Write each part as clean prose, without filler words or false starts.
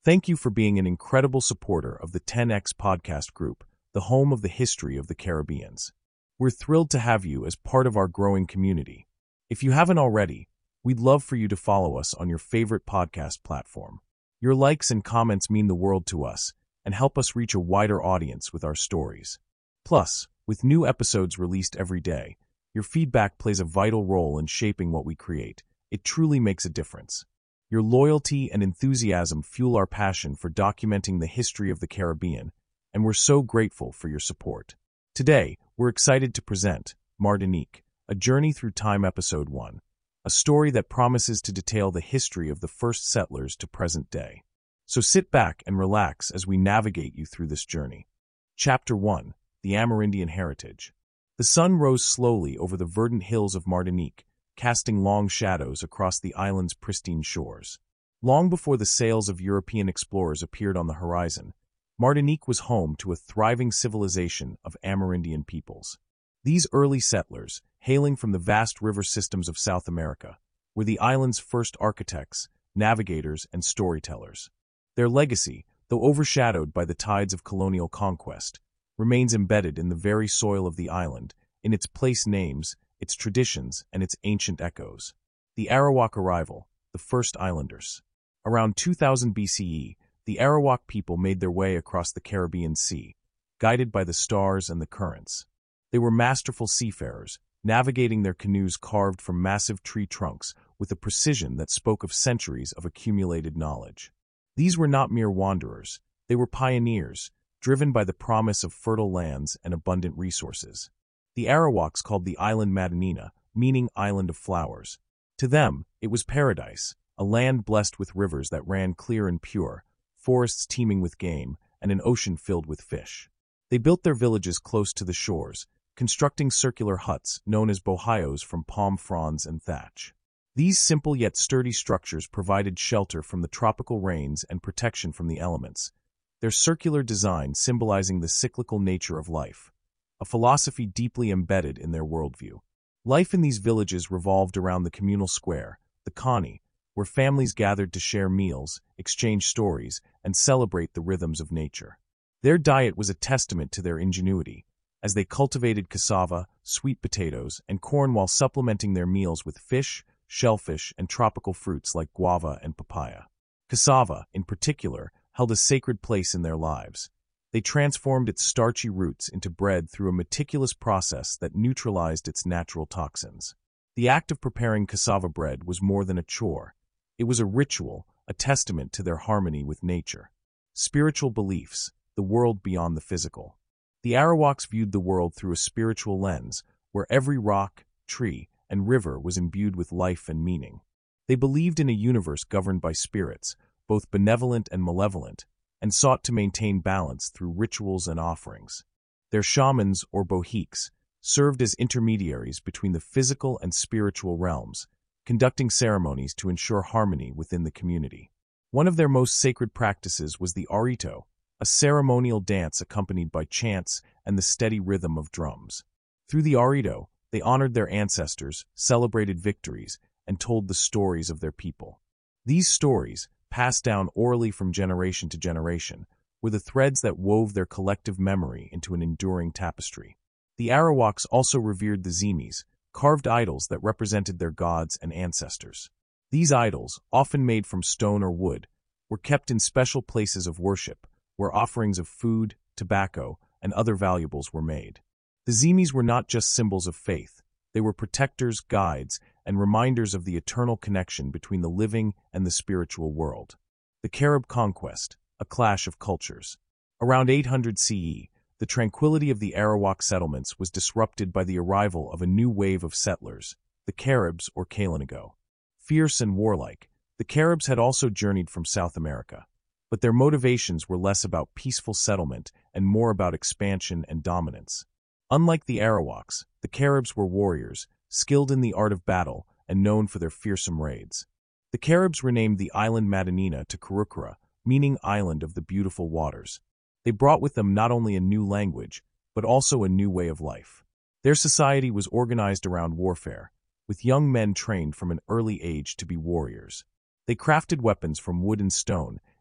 Thank you for being an incredible supporter of the 10X Podcast Group, the home of the history of the Caribbean. We're thrilled to have you as part of our growing community. If you haven't already, we'd love for you to follow us on your favorite podcast platform. Your likes and comments mean the world to us and help us reach a wider audience with our stories. Plus, with new episodes released every day, your feedback plays a vital role in shaping what we create. It truly makes a difference. Your loyalty and enthusiasm fuel our passion for documenting the history of the Caribbean, and we're so grateful for your support. Today, we're excited to present Martinique, A Journey Through Time Episode 1, a story that promises to detail the history of the first settlers to present day. So sit back and relax as we navigate you through this journey. Chapter 1, The Amerindian Heritage. The sun rose slowly over the verdant hills of Martinique, casting long shadows across the island's pristine shores. Long before the sails of European explorers appeared on the horizon, Martinique was home to a thriving civilization of Amerindian peoples. These early settlers, hailing from the vast river systems of South America, were the island's first architects, navigators, and storytellers. Their legacy, though overshadowed by the tides of colonial conquest, remains embedded in the very soil of the island, in its place names, its traditions, and its ancient echoes. The Arawak arrival, the first islanders. Around 2000 BCE, the Arawak people made their way across the Caribbean Sea, guided by the stars and the currents. They were masterful seafarers, navigating their canoes carved from massive tree trunks with a precision that spoke of centuries of accumulated knowledge. These were not mere wanderers, they were pioneers, driven by the promise of fertile lands and abundant resources. The Arawaks called the island Madinina, meaning island of flowers. To them, it was paradise, a land blessed with rivers that ran clear and pure, forests teeming with game, and an ocean filled with fish. They built their villages close to the shores, constructing circular huts known as bohayos from palm fronds and thatch. These simple yet sturdy structures provided shelter from the tropical rains and protection from the elements, their circular design symbolizing the cyclical nature of life, a philosophy deeply embedded in their worldview. Life in these villages revolved around the communal square, the Kani, where families gathered to share meals, exchange stories, and celebrate the rhythms of nature. Their diet was a testament to their ingenuity, as they cultivated cassava, sweet potatoes, and corn while supplementing their meals with fish, shellfish, and tropical fruits like guava and papaya. Cassava, in particular, held a sacred place in their lives. They transformed its starchy roots into bread through a meticulous process that neutralized its natural toxins. The act of preparing cassava bread was more than a chore. It was a ritual, a testament to their harmony with nature. Spiritual beliefs, the world beyond the physical. The Arawaks viewed the world through a spiritual lens, where every rock, tree, and river was imbued with life and meaning. They believed in a universe governed by spirits, both benevolent and malevolent, and sought to maintain balance through rituals and offerings. Their shamans, or bohiques, served as intermediaries between the physical and spiritual realms, conducting ceremonies to ensure harmony within the community. One of their most sacred practices was the arito, a ceremonial dance accompanied by chants and the steady rhythm of drums. Through the arito, they honored their ancestors, celebrated victories, and told the stories of their people. These stories, passed down orally from generation to generation, were the threads that wove their collective memory into an enduring tapestry. The Arawaks also revered the Zimis, carved idols that represented their gods and ancestors. These idols, often made from stone or wood, were kept in special places of worship, where offerings of food, tobacco, and other valuables were made. The Zimis were not just symbols of faith, they were protectors, guides, and reminders of the eternal connection between the living and the spiritual world. The Carib Conquest, a clash of cultures. Around 800 CE, the tranquility of the Arawak settlements was disrupted by the arrival of a new wave of settlers, the Caribs or Kalinago. Fierce and warlike, the Caribs had also journeyed from South America, but their motivations were less about peaceful settlement and more about expansion and dominance. Unlike the Arawaks, the Caribs were warriors, skilled in the art of battle and known for their fearsome raids. The Caribs renamed the island Madinina to Karukara, meaning island of the beautiful waters. They brought with them not only a new language, but also a new way of life. Their society was organized around warfare, with young men trained from an early age to be warriors. They crafted weapons from wood and stone,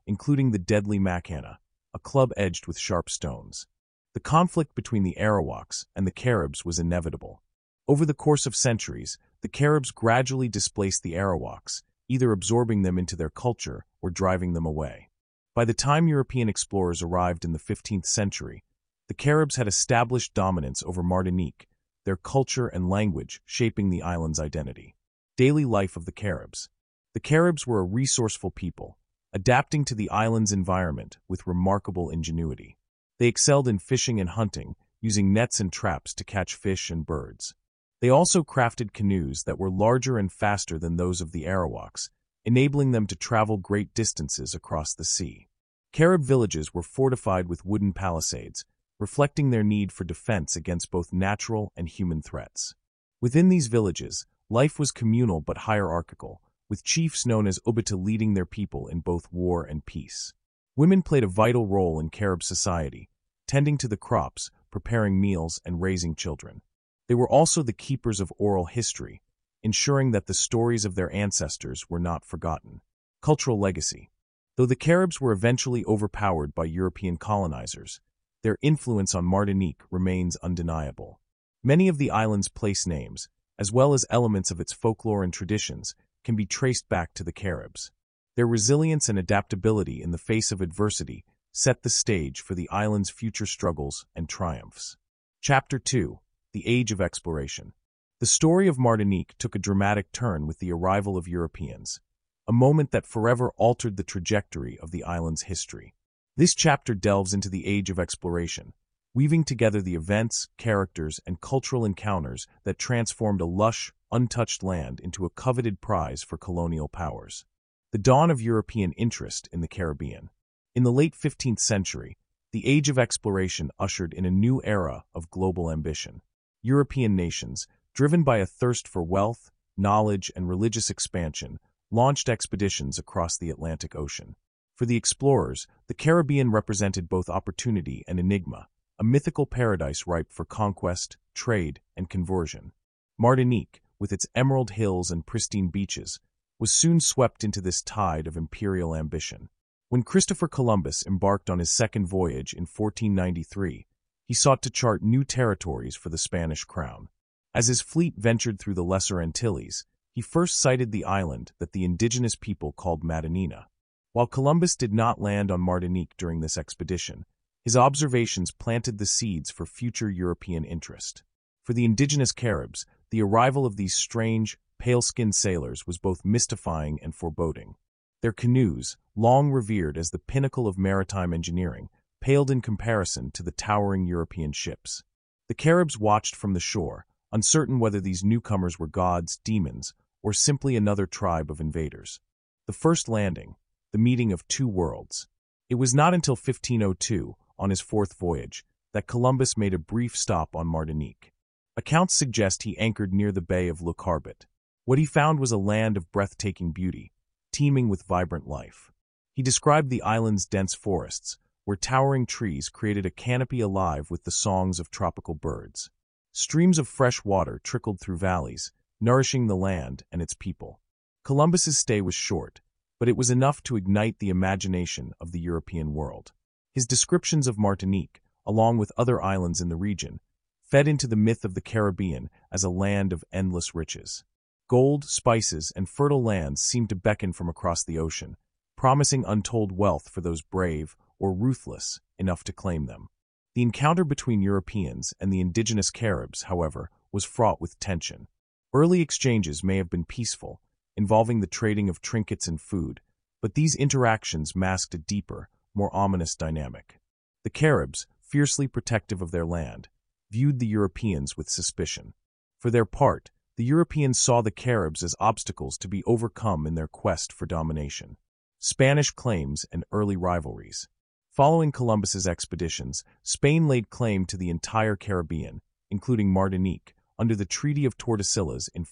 including the deadly Macanna, a club edged with sharp stones. The conflict between the Arawaks and the Caribs was inevitable. Over the course of centuries, the Caribs gradually displaced the Arawaks, either absorbing them into their culture or driving them away. By the time European explorers arrived in the 15th century, the Caribs had established dominance over Martinique, their culture and language shaping the island's identity. Daily life of the Caribs. The Caribs were a resourceful people, adapting to the island's environment with remarkable ingenuity. They excelled in fishing and hunting, using nets and traps to catch fish and birds. They also crafted canoes that were larger and faster than those of the Arawaks, enabling them to travel great distances across the sea. Carib villages were fortified with wooden palisades, reflecting their need for defense against both natural and human threats. Within these villages, life was communal but hierarchical, with chiefs known as Ubata leading their people in both war and peace. Women played a vital role in Carib society, tending to the crops, preparing meals, and raising children. They were also the keepers of oral history, ensuring that the stories of their ancestors were not forgotten. Cultural legacy. Though the Caribs were eventually overpowered by European colonizers, their influence on Martinique remains undeniable. Many of the island's place names, as well as elements of its folklore and traditions, can be traced back to the Caribs. Their resilience and adaptability in the face of adversity set the stage for the island's future struggles and triumphs. Chapter 2. The Age of Exploration. The story of Martinique took a dramatic turn with the arrival of Europeans, a moment that forever altered the trajectory of the island's history. This chapter delves into the Age of Exploration, weaving together the events, characters, and cultural encounters that transformed a lush, untouched land into a coveted prize for colonial powers. The dawn of European interest in the Caribbean. In the late 15th century, the Age of Exploration ushered in a new era of global ambition. European nations, driven by a thirst for wealth, knowledge, and religious expansion, launched expeditions across the Atlantic Ocean. For the explorers, the Caribbean represented both opportunity and enigma, a mythical paradise ripe for conquest, trade, and conversion. Martinique, with its emerald hills and pristine beaches, was soon swept into this tide of imperial ambition. When Christopher Columbus embarked on his second voyage in 1493, he sought to chart new territories for the Spanish crown. As his fleet ventured through the Lesser Antilles, he first sighted the island that the indigenous people called Madinina. While Columbus did not land on Martinique during this expedition, his observations planted the seeds for future European interest. For the indigenous Caribs, the arrival of these strange, pale-skinned sailors was both mystifying and foreboding. Their canoes, long revered as the pinnacle of maritime engineering, paled in comparison to the towering European ships. The Caribs watched from the shore, uncertain whether these newcomers were gods, demons, or simply another tribe of invaders. The first landing, the meeting of two worlds. It was not until 1502, on his fourth voyage, that Columbus made a brief stop on Martinique. Accounts suggest he anchored near the Bay of Le Carbet. What he found was a land of breathtaking beauty, teeming with vibrant life. He described the island's dense forests, where towering trees created a canopy alive with the songs of tropical birds. Streams of fresh water trickled through valleys, nourishing the land and its people. Columbus's stay was short, but it was enough to ignite the imagination of the European world. His descriptions of Martinique, along with other islands in the region, fed into the myth of the Caribbean as a land of endless riches. Gold, spices, and fertile lands seemed to beckon from across the ocean, promising untold wealth for those brave or ruthless enough to claim them. The encounter between Europeans and the indigenous Caribs, however, was fraught with tension. Early exchanges may have been peaceful, involving the trading of trinkets and food, but these interactions masked a deeper, more ominous dynamic. The Caribs, fiercely protective of their land, viewed the Europeans with suspicion. For their part, the Europeans saw the Caribs as obstacles to be overcome in their quest for domination. Spanish claims and early rivalries. Following Columbus's expeditions, Spain laid claim to the entire Caribbean, including Martinique, under the Treaty of Tordesillas in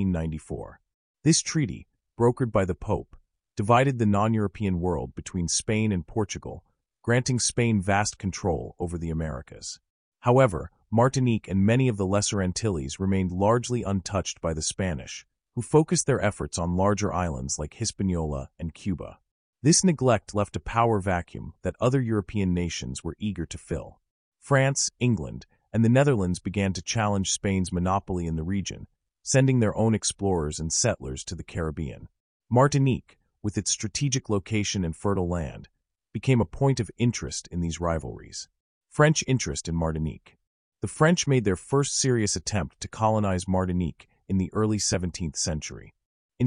1494. This treaty, brokered by the Pope, divided the non-European world between Spain and Portugal, granting Spain vast control over the Americas. However, Martinique and many of the Lesser Antilles remained largely untouched by the Spanish, who focused their efforts on larger islands like Hispaniola and Cuba. This neglect left a power vacuum that other European nations were eager to fill. France, England, and the Netherlands began to challenge Spain's monopoly in the region, sending their own explorers and settlers to the Caribbean. Martinique, with its strategic location and fertile land, became a point of interest in these rivalries. French interest in Martinique. The French made their first serious attempt to colonize Martinique in the early 17th century. In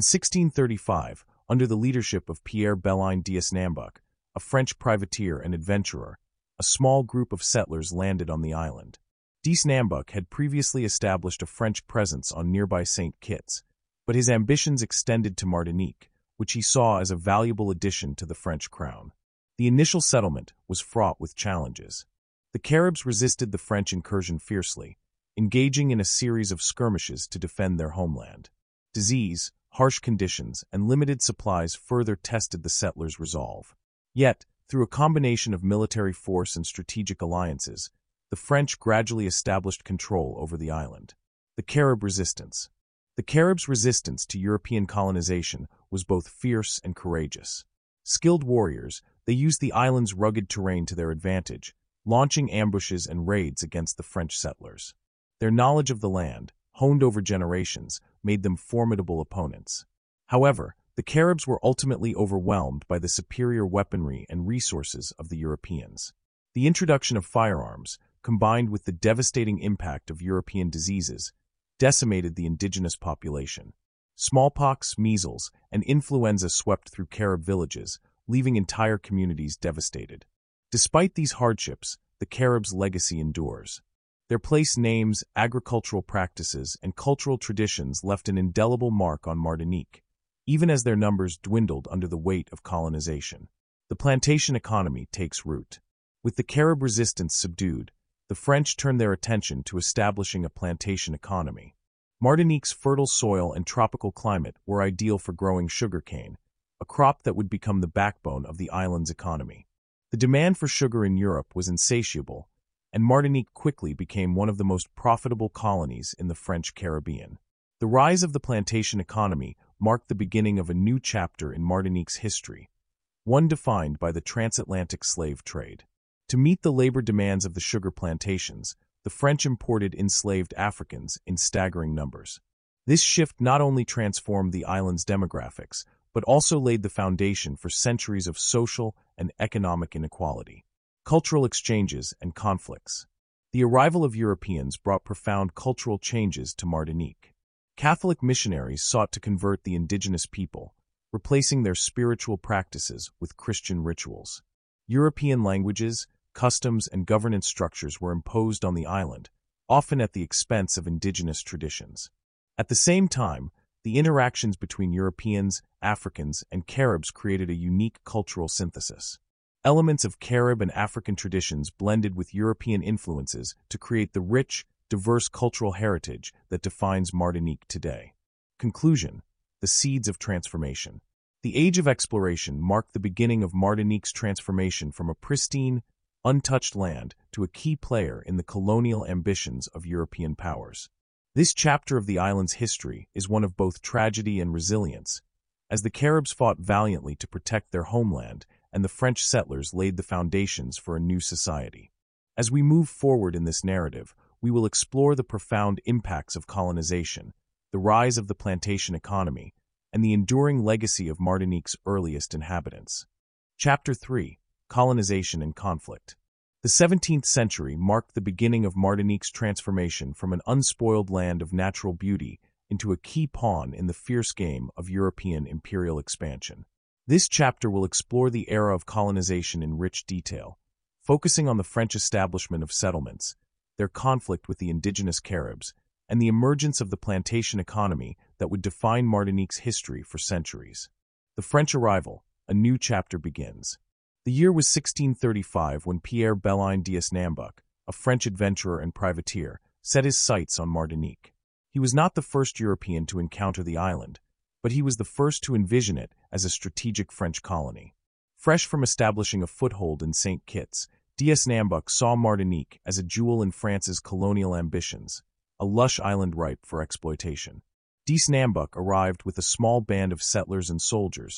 1635, under the leadership of Pierre Bellein d'Isnambuc, a French privateer and adventurer, a small group of settlers landed on the island. D'Isnambuc had previously established a French presence on nearby St. Kitts, but his ambitions extended to Martinique, which he saw as a valuable addition to the French crown. The initial settlement was fraught with challenges. The Caribs resisted the French incursion fiercely, engaging in a series of skirmishes to defend their homeland. Disease, harsh conditions, and limited supplies further tested the settlers' resolve. Yet, through a combination of military force and strategic alliances, the French gradually established control over the island. The Carib resistance. The Caribs' resistance to European colonization was both fierce and courageous. Skilled warriors, they used the island's rugged terrain to their advantage, launching ambushes and raids against the French settlers. Their knowledge of the land, honed over generations, made them formidable opponents. However, the Caribs were ultimately overwhelmed by the superior weaponry and resources of the Europeans. The introduction of firearms, combined with the devastating impact of European diseases, decimated the indigenous population. Smallpox, measles, and influenza swept through Carib villages, leaving entire communities devastated. Despite these hardships, the Caribs' legacy endures. Their place names, agricultural practices, and cultural traditions left an indelible mark on Martinique, even as their numbers dwindled under the weight of colonization. The plantation economy takes root. With the Carib resistance subdued, the French turned their attention to establishing a plantation economy. Martinique's fertile soil and tropical climate were ideal for growing sugarcane, a crop that would become the backbone of the island's economy. The demand for sugar in Europe was insatiable, and Martinique quickly became one of the most profitable colonies in the French Caribbean. The rise of the plantation economy marked the beginning of a new chapter in Martinique's history, one defined by the transatlantic slave trade. To meet the labor demands of the sugar plantations, the French imported enslaved Africans in staggering numbers. This shift not only transformed the island's demographics, but also laid the foundation for centuries of social and economic inequality. Cultural exchanges and conflicts. The arrival of Europeans brought profound cultural changes to Martinique. Catholic missionaries sought to convert the indigenous people, replacing their spiritual practices with Christian rituals. European languages, customs, and governance structures were imposed on the island, often at the expense of indigenous traditions. At the same time, the interactions between Europeans, Africans, and Caribs created a unique cultural synthesis. Elements of Carib and African traditions blended with European influences to create the rich, diverse cultural heritage that defines Martinique today. Conclusion: the seeds of transformation. The age of exploration marked the beginning of Martinique's transformation from a pristine, untouched land to a key player in the colonial ambitions of European powers. This chapter of the island's history is one of both tragedy and resilience, as the Caribs fought valiantly to protect their homeland and the French settlers laid the foundations for a new society. As we move forward in this narrative, we will explore the profound impacts of colonization, the rise of the plantation economy, and the enduring legacy of Martinique's earliest inhabitants. Chapter 3: Colonization and Conflict. The 17th century marked the beginning of Martinique's transformation from an unspoiled land of natural beauty into a key pawn in the fierce game of European imperial expansion. This chapter will explore the era of colonization in rich detail, focusing on the French establishment of settlements, their conflict with the indigenous Caribs, and the emergence of the plantation economy that would define Martinique's history for centuries. The French arrival, a new chapter begins. The year was 1635 when Pierre Bellein d'Isnambuc, a French adventurer and privateer, set his sights on Martinique. He was not the first European to encounter the island, but he was the first to envision it as a strategic French colony. Fresh from establishing a foothold in St. Kitts, d'Isnambuc saw Martinique as a jewel in France's colonial ambitions, a lush island ripe for exploitation. D'Isnambuc arrived with a small band of settlers and soldiers,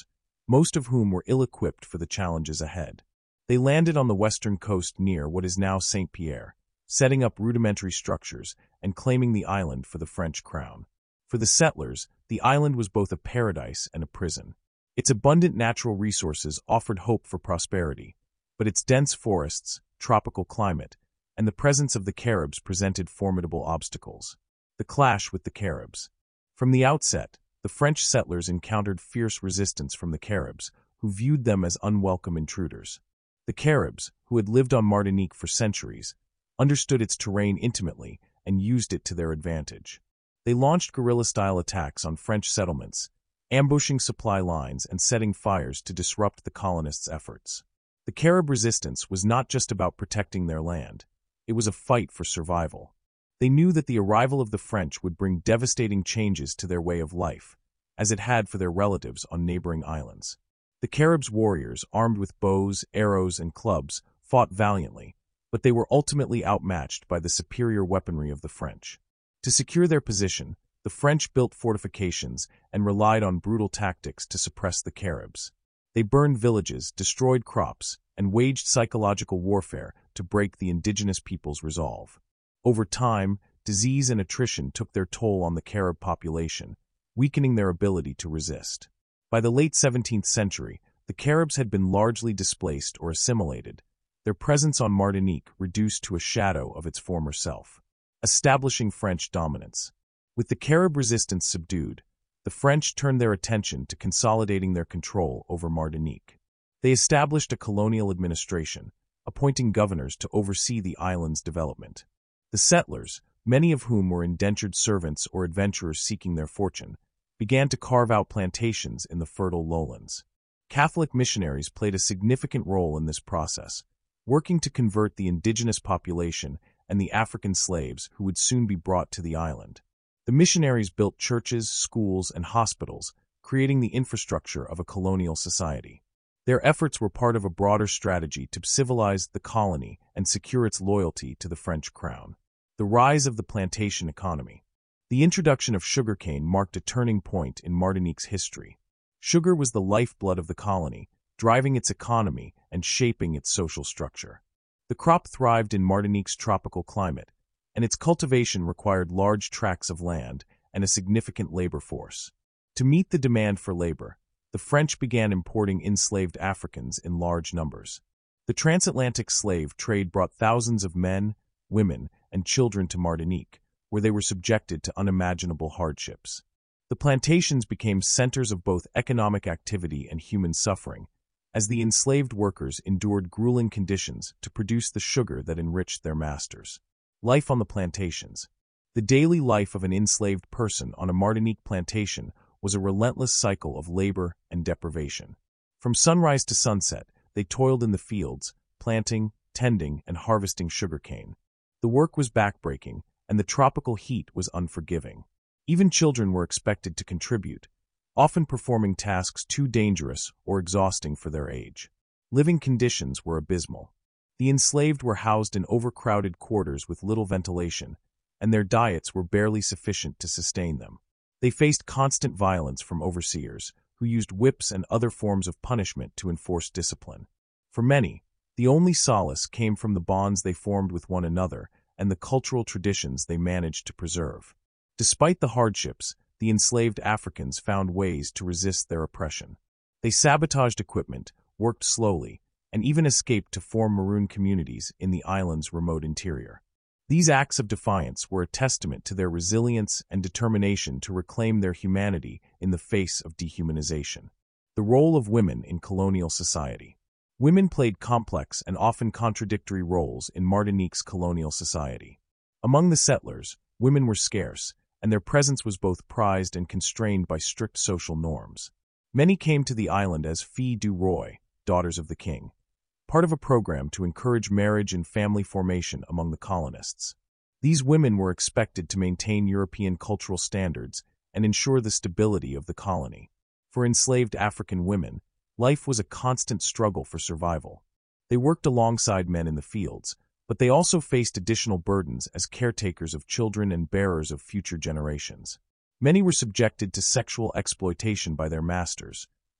most of whom were ill-equipped for the challenges ahead. They landed on the western coast near what is now Saint-Pierre, setting up rudimentary structures and claiming the island for the French crown. For the settlers, the island was both a paradise and a prison. Its abundant natural resources offered hope for prosperity, but its dense forests, tropical climate, and the presence of the Caribs presented formidable obstacles. The clash with the Caribs. From the outset, the French settlers encountered fierce resistance from the Caribs, who viewed them as unwelcome intruders. The Caribs, who had lived on Martinique for centuries, understood its terrain intimately and used it to their advantage. They launched guerrilla-style attacks on French settlements, ambushing supply lines and setting fires to disrupt the colonists' efforts. The Carib resistance was not just about protecting their land. It was a fight for survival. They knew that the arrival of the French would bring devastating changes to their way of life, as it had for their relatives on neighboring islands. The Caribs' warriors, armed with bows, arrows, and clubs, fought valiantly, but they were ultimately outmatched by the superior weaponry of the French. To secure their position, the French built fortifications and relied on brutal tactics to suppress the Caribs. They burned villages, destroyed crops, and waged psychological warfare to break the indigenous people's resolve. Over time, disease and attrition took their toll on the Carib population, weakening their ability to resist. By the late 17th century, the Caribs had been largely displaced or assimilated, their presence on Martinique reduced to a shadow of its former self, establishing French dominance. With the Carib resistance subdued, the French turned their attention to consolidating their control over Martinique. They established a colonial administration, appointing governors to oversee the island's development. The settlers, many of whom were indentured servants or adventurers seeking their fortune, began to carve out plantations in the fertile lowlands. Catholic missionaries played a significant role in this process, working to convert the indigenous population and the African slaves who would soon be brought to the island. The missionaries built churches, schools, and hospitals, creating the infrastructure of a colonial society. Their efforts were part of a broader strategy to civilize the colony and secure its loyalty to the French crown. The rise of the plantation economy. The introduction of sugarcane marked a turning point in Martinique's history. Sugar was the lifeblood of the colony, driving its economy and shaping its social structure. The crop thrived in Martinique's tropical climate, and its cultivation required large tracts of land and a significant labor force. To meet the demand for labor, the French began importing enslaved Africans in large numbers. The transatlantic slave trade brought thousands of men, women, and children to Martinique, where they were subjected to unimaginable hardships. The plantations became centers of both economic activity and human suffering, as the enslaved workers endured grueling conditions to produce the sugar that enriched their masters. Life on the plantations. The daily life of an enslaved person on a Martinique plantation was a relentless cycle of labor and deprivation. From sunrise to sunset, they toiled in the fields, planting, tending, and harvesting sugarcane. The work was backbreaking, and the tropical heat was unforgiving. Even children were expected to contribute, often performing tasks too dangerous or exhausting for their age. Living conditions were abysmal. The enslaved were housed in overcrowded quarters with little ventilation, and their diets were barely sufficient to sustain them. They faced constant violence from overseers, who used whips and other forms of punishment to enforce discipline. For many, the only solace came from the bonds they formed with one another and the cultural traditions they managed to preserve. Despite the hardships, the enslaved Africans found ways to resist their oppression. They sabotaged equipment, worked slowly, and even escaped to form maroon communities in the island's remote interior. These acts of defiance were a testament to their resilience and determination to reclaim their humanity in the face of dehumanization. The role of women in colonial society. Women played complex and often contradictory roles in Martinique's colonial society. Among the settlers, women were scarce, and their presence was both prized and constrained by strict social norms. Many came to the island as filles du roi, daughters of the king, part of a program to encourage marriage and family formation among the colonists. These women were expected to maintain European cultural standards and ensure the stability of the colony. For enslaved African women, life was a constant struggle for survival. They worked alongside men in the fields, but they also faced additional burdens as caretakers of children and bearers of future generations. Many were subjected to sexual exploitation by their masters,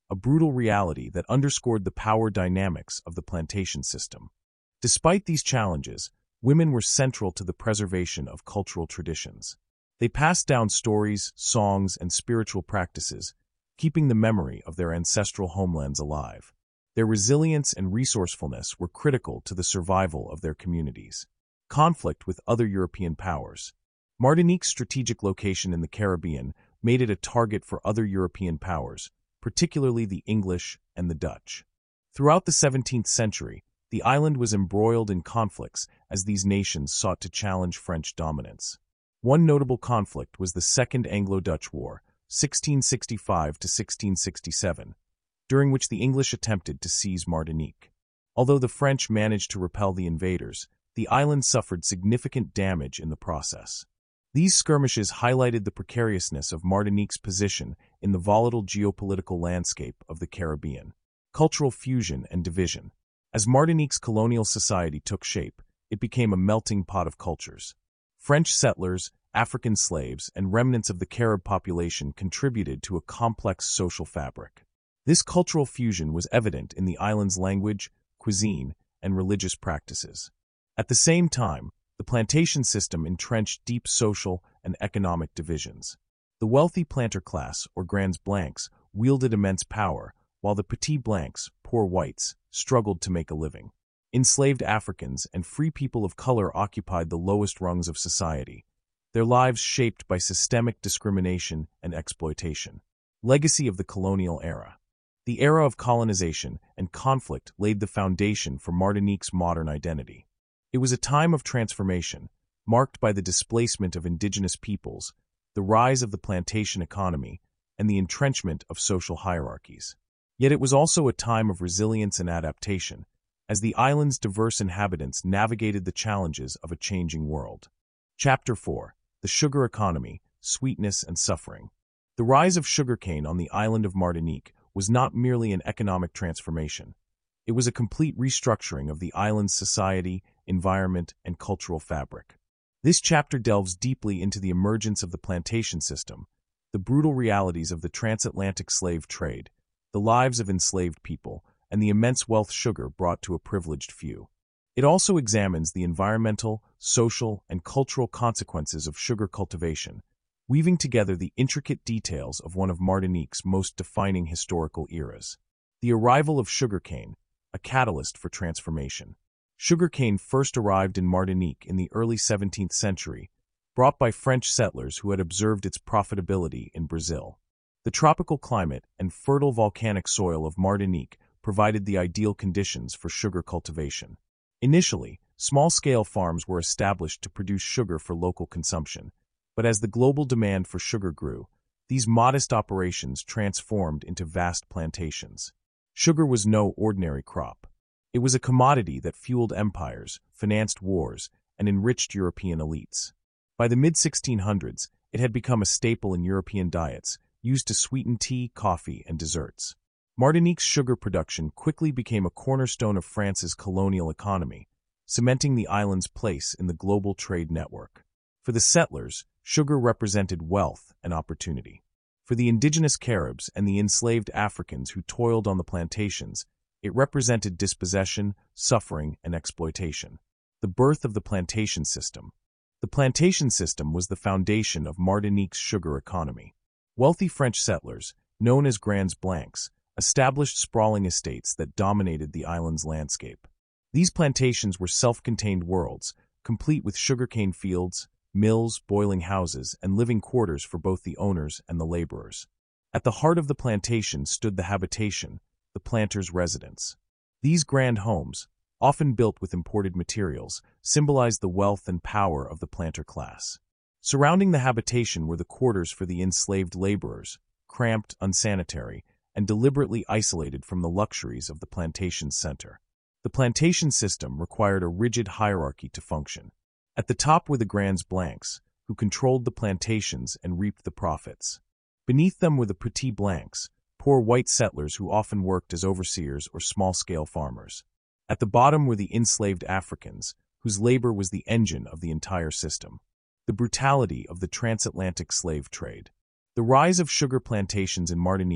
a brutal reality that underscored the power dynamics of the plantation system. Despite these challenges, women were central to the preservation of cultural traditions. They passed down stories, songs, and spiritual practices, keeping the memory of their ancestral homelands alive. Their resilience and resourcefulness were critical to the survival of their communities. Conflict with other European powers. Martinique's strategic location in the Caribbean made it a target for other European powers, particularly the English and the Dutch. Throughout the 17th century, the island was embroiled in conflicts as these nations sought to challenge French dominance. One notable conflict was the Second Anglo-Dutch War, 1665 to 1667, during which the English attempted to seize Martinique. Although the French managed to repel the invaders, the island suffered significant damage in the process. These skirmishes highlighted the precariousness of Martinique's position in the volatile geopolitical landscape of the Caribbean. Cultural fusion and division. As Martinique's colonial society took shape, it became a melting pot of cultures. French settlers, African slaves, and remnants of the Carib population contributed to a complex social fabric. This cultural fusion was evident in the island's language, cuisine, and religious practices. At the same time, the plantation system entrenched deep social and economic divisions. The wealthy planter class, or Grands Blancs, wielded immense power, while the Petits Blancs, poor whites, struggled to make a living. Enslaved Africans and free people of color occupied the lowest rungs of society, their lives shaped by systemic discrimination and exploitation. Legacy of the colonial era. The era of colonization and conflict laid the foundation for Martinique's modern identity. It was a time of transformation, marked by the displacement of indigenous peoples, the rise of the plantation economy, and the entrenchment of social hierarchies. Yet it was also a time of resilience and adaptation, as the island's diverse inhabitants navigated the challenges of a changing world. Chapter 4. The Sugar Economy, Sweetness and Suffering. The rise of sugarcane on the island of Martinique was not merely an economic transformation. It was a complete restructuring of the island's society, environment, and cultural fabric. This chapter delves deeply into the emergence of the plantation system, the brutal realities of the transatlantic slave trade, the lives of enslaved people, and the immense wealth sugar brought to a privileged few. It also examines the environmental, social, and cultural consequences of sugar cultivation, weaving together the intricate details of one of Martinique's most defining historical eras. The arrival of sugarcane, a catalyst for transformation. Sugarcane first arrived in Martinique in the early 17th century, brought by French settlers who had observed its profitability in Brazil. The tropical climate and fertile volcanic soil of Martinique provided the ideal conditions for sugar cultivation. Initially, small-scale farms were established to produce sugar for local consumption, but as the global demand for sugar grew, these modest operations transformed into vast plantations. Sugar was no ordinary crop. It was a commodity that fueled empires, financed wars, and enriched European elites. By the mid-1600s, it had become a staple in European diets, used to sweeten tea, coffee, and desserts. Martinique's sugar production quickly became a cornerstone of France's colonial economy, cementing the island's place in the global trade network. For the settlers, sugar represented wealth and opportunity. For the indigenous Caribs and the enslaved Africans who toiled on the plantations, it represented dispossession, suffering, and exploitation. The birth of the plantation system. The plantation system was the foundation of Martinique's sugar economy. Wealthy French settlers, known as Grands Blancs, established sprawling estates that dominated the island's landscape. These plantations were self-contained worlds, complete with sugarcane fields, mills, boiling houses, and living quarters for both the owners and the laborers. At the heart of the plantation stood the habitation, the planter's residence. These grand homes, often built with imported materials, symbolized the wealth and power of the planter class. Surrounding the habitation were the quarters for the enslaved laborers, cramped, unsanitary, and deliberately isolated from the luxuries of the plantation's center. The plantation system required a rigid hierarchy to function. At the top were the Grands Blancs, who controlled the plantations and reaped the profits. Beneath them were the Petits Blancs, poor white settlers who often worked as overseers or small-scale farmers. At the bottom were the enslaved Africans, whose labor was the engine of the entire system. The brutality of the transatlantic slave trade. The rise of sugar plantations in Martinique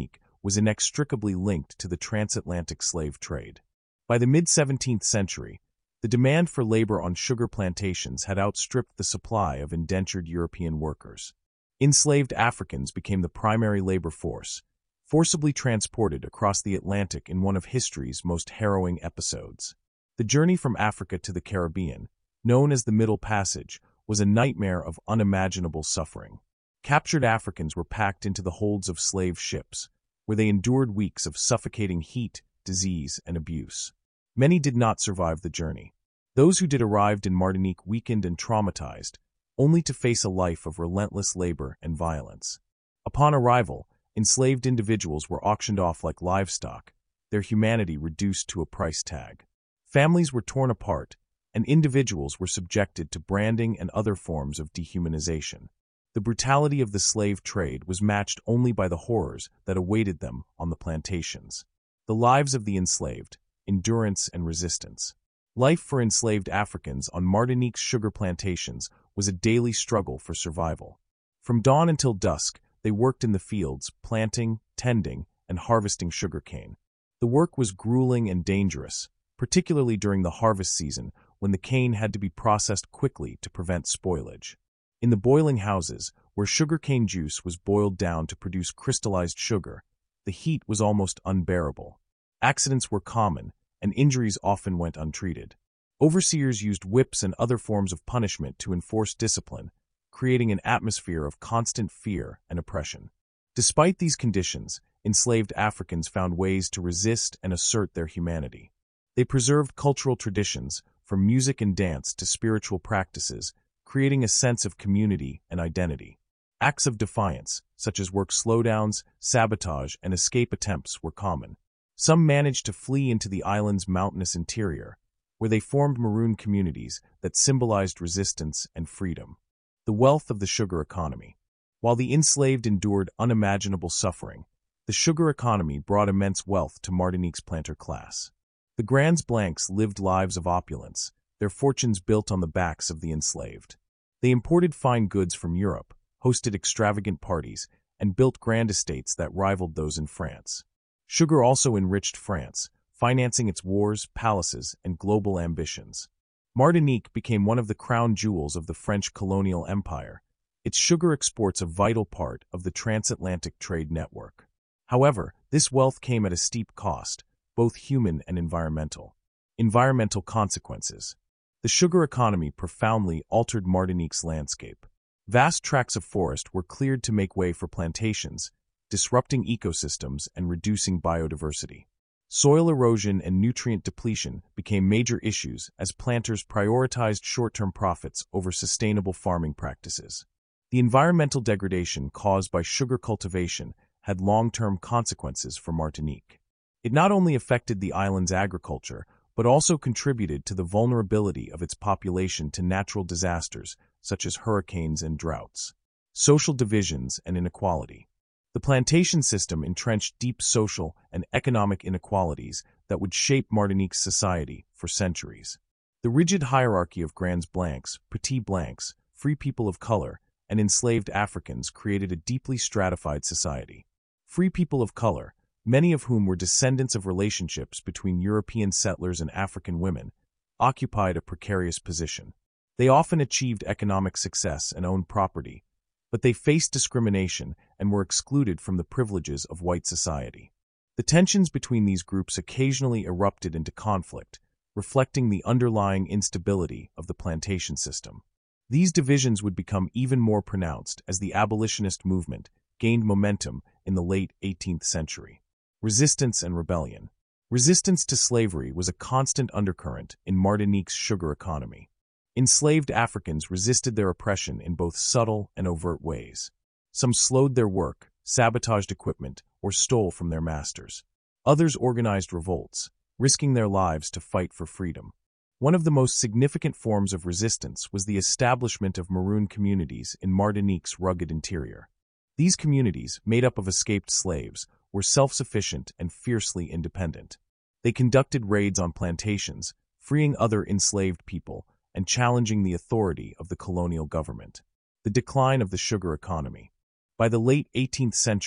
was inextricably linked to the transatlantic slave trade. By the mid-17th century, the demand for labor on sugar plantations had outstripped the supply of indentured European workers. Enslaved Africans became the primary labor force, forcibly transported across the Atlantic in one of history's most harrowing episodes. The journey from Africa to the Caribbean, known as the Middle Passage, was a nightmare of unimaginable suffering. Captured Africans were packed into the holds of slave ships, where they endured weeks of suffocating heat, disease, and abuse. Many did not survive the journey. Those who did arrived in Martinique weakened and traumatized, only to face a life of relentless labor and violence. Upon arrival, enslaved individuals were auctioned off like livestock, their humanity reduced to a price tag. Families were torn apart, and individuals were subjected to branding and other forms of dehumanization. The brutality of the slave trade was matched only by the horrors that awaited them on the plantations. The lives of the enslaved, endurance and resistance. Life for enslaved Africans on Martinique's sugar plantations was a daily struggle for survival. From dawn until dusk, they worked in the fields, planting, tending, and harvesting sugarcane. The work was grueling and dangerous, particularly during the harvest season when the cane had to be processed quickly to prevent spoilage. In the boiling houses, where sugarcane juice was boiled down to produce crystallized sugar, the heat was almost unbearable. Accidents were common, and injuries often went untreated. Overseers used whips and other forms of punishment to enforce discipline, creating an atmosphere of constant fear and oppression. Despite these conditions, enslaved Africans found ways to resist and assert their humanity. They preserved cultural traditions, from music and dance to spiritual practices, creating a sense of community and identity. Acts of defiance, such as work slowdowns, sabotage, and escape attempts, were common. Some managed to flee into the island's mountainous interior, where they formed maroon communities that symbolized resistance and freedom. The wealth of the sugar economy. While the enslaved endured unimaginable suffering, the sugar economy brought immense wealth to Martinique's planter class. The Grands Blancs lived lives of opulence, their fortunes built on the backs of the enslaved. They imported fine goods from Europe, hosted extravagant parties, and built grand estates that rivaled those in France. Sugar also enriched France, financing its wars, palaces, and global ambitions. Martinique became one of the crown jewels of the French colonial empire, its sugar exports a vital part of the transatlantic trade network. However, this wealth came at a steep cost, both human and environmental. Environmental consequences. The sugar economy profoundly altered Martinique's landscape. Vast tracts of forest were cleared to make way for plantations, disrupting ecosystems and reducing biodiversity. Soil erosion and nutrient depletion became major issues as planters prioritized short-term profits over sustainable farming practices. The environmental degradation caused by sugar cultivation had long-term consequences for Martinique. It not only affected the island's agriculture, but also contributed to the vulnerability of its population to natural disasters such as hurricanes and droughts. Social divisions and inequality. The plantation system entrenched deep social and economic inequalities that would shape Martinique's society for centuries. The rigid hierarchy of Grands Blancs, Petits Blancs, free people of color, and enslaved Africans created a deeply stratified society. Free people of color, many of whom were descendants of relationships between European settlers and African women, occupied a precarious position. They often achieved economic success and owned property, but they faced discrimination and were excluded from the privileges of white society. The tensions between these groups occasionally erupted into conflict, reflecting the underlying instability of the plantation system. These divisions would become even more pronounced as the abolitionist movement gained momentum in the late 18th century. Resistance and rebellion. Resistance to slavery was a constant undercurrent in Martinique's sugar economy. Enslaved Africans resisted their oppression in both subtle and overt ways. Some slowed their work, sabotaged equipment, or stole from their masters. Others organized revolts, risking their lives to fight for freedom. One of the most significant forms of resistance was the establishment of maroon communities in Martinique's rugged interior. These communities, made up of escaped slaves, were self-sufficient and fiercely independent. They conducted raids on plantations, freeing other enslaved people and challenging the authority of the colonial government. The decline of the sugar economy. By the late 18th century,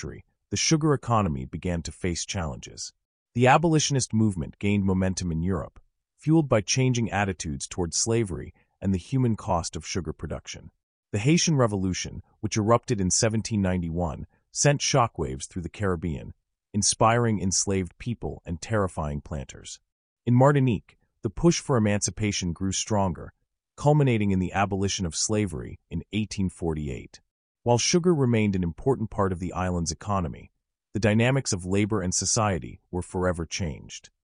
the sugar economy began to face challenges. The abolitionist movement gained momentum in Europe, fueled by changing attitudes toward slavery and the human cost of sugar production. The Haitian Revolution, which erupted in 1791, sent shockwaves through the Caribbean, inspiring enslaved people and terrifying planters. In Martinique, the push for emancipation grew stronger, culminating in the abolition of slavery in 1848. While sugar remained an important part of the island's economy, the dynamics of labor and society were forever changed.